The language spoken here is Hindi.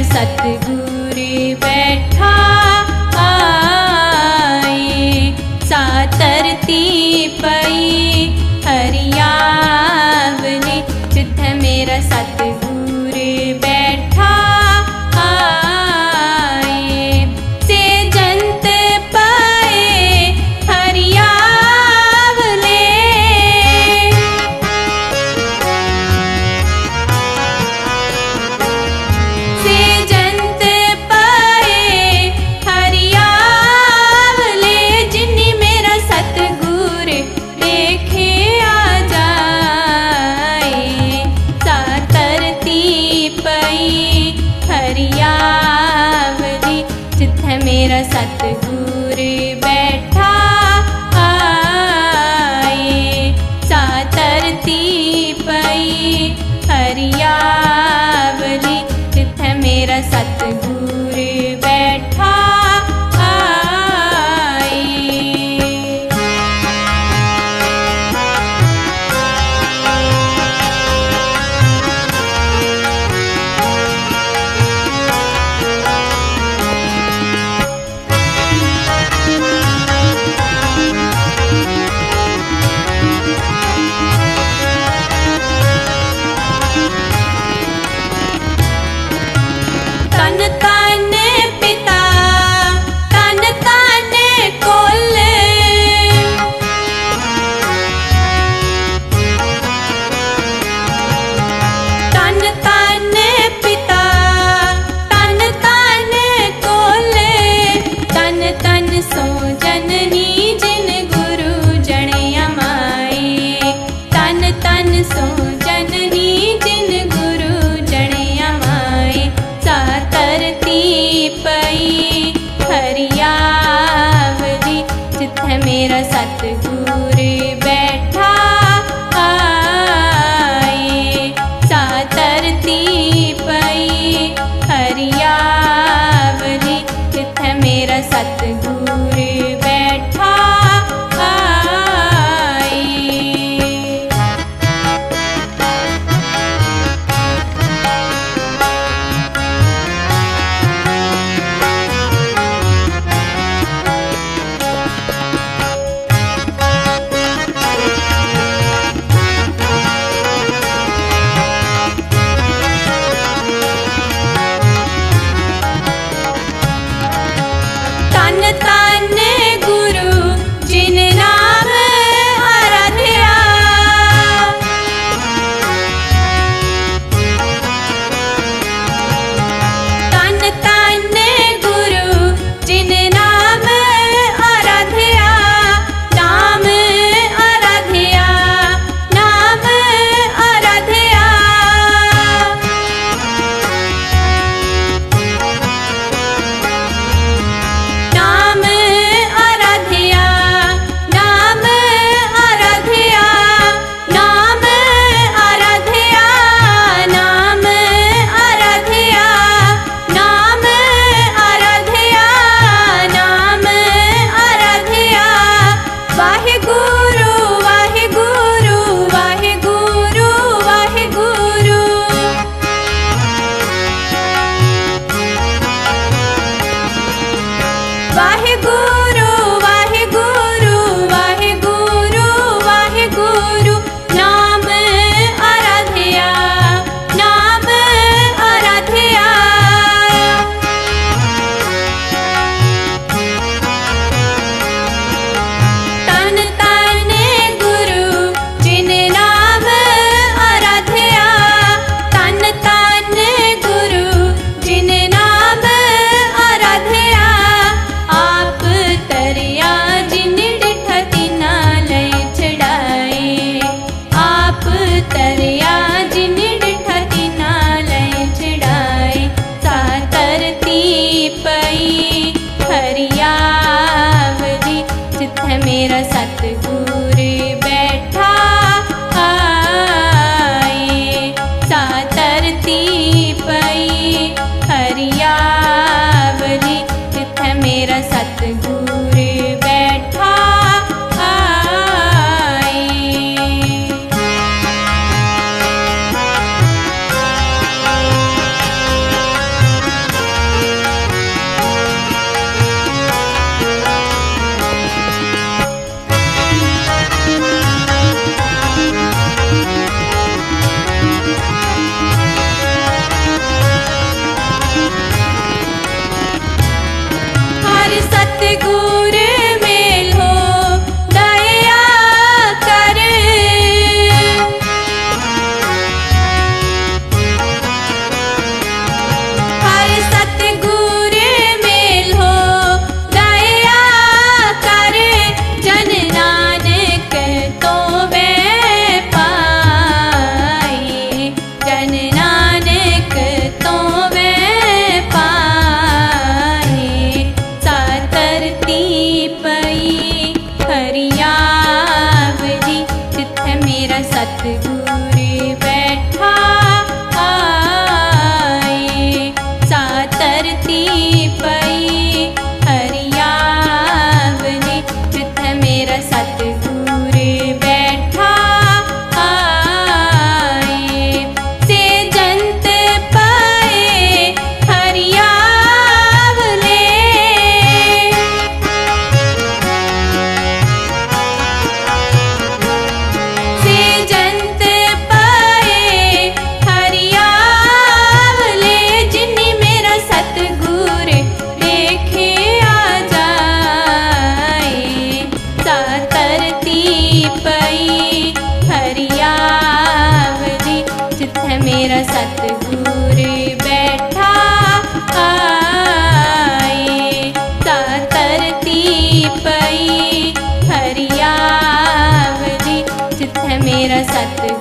सतगुरु बैठा आए। सातरती पई हरियावली जिथे मेरा सतगुरु बैठा आए। से जंत पाए हरियावले, से जंत पाए हरियावले। जिन्नी मेरा सतगुरु देखे आ जाए। सातरती पई हरियावली जिथे मेरा सतगुरु बैठा आए। सातरती पई हरियावली जिथे मेरा सतगुरु बैठा आए। तन तन पिता तन तन कोल, तन तन पिता तन तन कोल। तन तन सो जननी जिन गुरु जणिया माए। तन तन सो जननी जिन गुरु जणिया माए। सातरती पई हरियावली जिथे मेरा सतगुरु बैठा आए। सातरती पई हरियावली जिथे मेरा सतगुरु बैठा आए। तन तन गुरु जिन नाम आराध्या। तन तन गुरु जिन नाम आराध्या। नाम आराध्या नाम आराध्या। नाम आराध्या नाम आराध्या। नाम आराध्या नाम आराध्या। नाम आराध्या नाम आराध्या। वाहेगुरु वाहेगुरु वाहेगुरु वाहेगुरु। वाहेगुरु वाहेगुरु वाहेगुरु वाहेगुरु। नाम आराध्या नाम आराध्या। तन तन गुरु जिन नाम आराध्या। तन तन गुरु जिन नाम आराध्या। आप तरिया जिन डिठती ना लय चढ़ाए। आप तरिया जिन डिठती ना लय चढ़ाए। सातरती पई हरियावली जिथे मेरा सतगुरु बैठा आए। सातरती पई हरियावली जिथे मेरा सतगुरु बैठा आए। सतगुर मेल हो दया कर। हर सतगुर मेल हो दया कर, जन नानक तो मैं पाए, जन नानक तो मैं पाए। सातरती पई हरियावली, जिथे मेरा सतगुर बैठा आए। सातरती पई हरियावली, जिथे मेरा सतगुर बैठा आए। से जंत पाए हरियावले, से जंत पाए हरियावले, जिन्नी मेरा सतगुर देखे आ जाए। सातरती पई हरियावली, जिथे मेरा सतगुर बैठा आए। सातरती पई हरियावली, जिथे मेरा सतगुर